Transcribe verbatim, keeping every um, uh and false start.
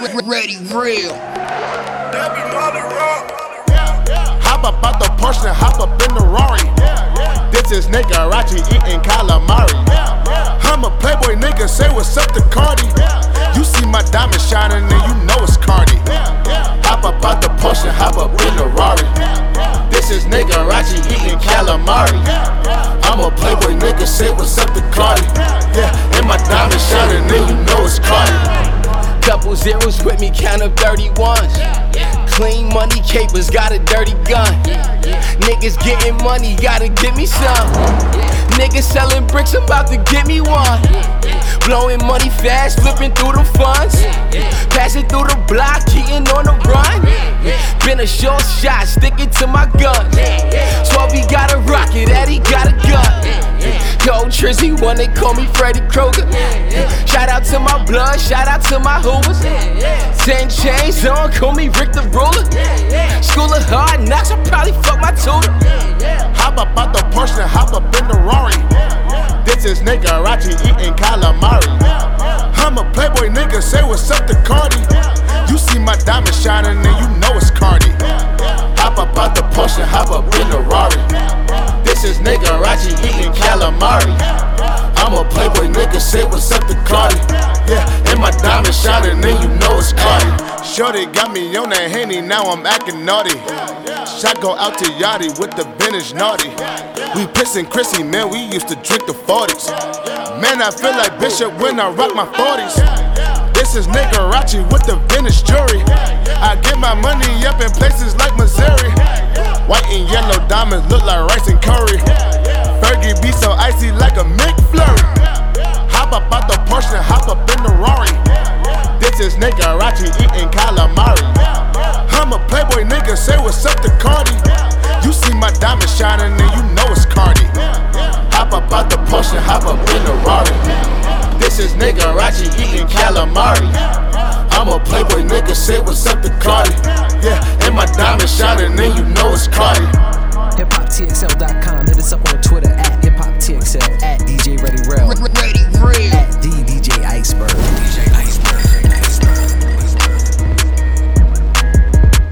Ready real. Hop up out the Porsche and hop up in the Rari. This is nigga Rachi eating calamari. I'm a playboy nigga, say what's up to Cardi. You see my diamond shining and you know it's Cardi. Hop up out the Porsche and hop up in the Rari. This is nigga Rachi eating calamari. I'm a playboy nigga, say what's up to Cardi. Yeah, and my diamond shining and you know it's Cardi. Couple zeros with me, count up thirty-ones. Clean money capers, got a dirty gun. Niggas getting money, gotta give me some. Niggas selling bricks, I'm about to get me one. Blowing money fast, flipping through the funds. Passing through the block, cheating on the run. Been a short shot, sticking to my gun. twelve, he got a rocket, Eddie got a gun. Yo, Trizzy, one they call me Freddy Krueger. Shout out to my blood, shout out to my hoovers. Ten chains on, call me Rick the Ruler. School of hard knocks, I'll probably fuck my tutor. Hop up out the Porsche and hop up in the Rari. This is nigga Rachi eating calamari. I'm a playboy nigga, say what's up to Cardi. You see my diamond shining and you know it's Cardi. Hop up out the Porsche and hop up in the Rari. This is nigga Rachi eating calamari. I'm a playboy nigga, say what's up to Cardi. Yeah, and my diamond shining and you know it's Cardi. Shorty got me on that Henny, now I'm acting naughty. Shot go out to Yachty with the vintage naughty. We pissin' Chrissy, man, we used to drink the forties. Man, I feel like Bishop when I rock my forties. This is nigga Rachi with the vintage jewelry. I get my money up in places like Missouri. White and yellow diamonds look like rice and curry. Fergie be so icy like a McFlurry. Hop up out the Porsche and hop up in the Rari. This is nigga Rachi eating calamari. I'm a playboy nigga, say what's up to Cardi. You see my diamond shining and you know it's Cardi. Hop up out the Porsche and hop up in the Rari. This is nigga Rachi eating calamari. I'm a playboy nigga, say what's up to Cardi. Yeah, and my diamond shining and you know it's Cardi. hip hop T X L dot com, hit us up on Twitter at hip hop T X L.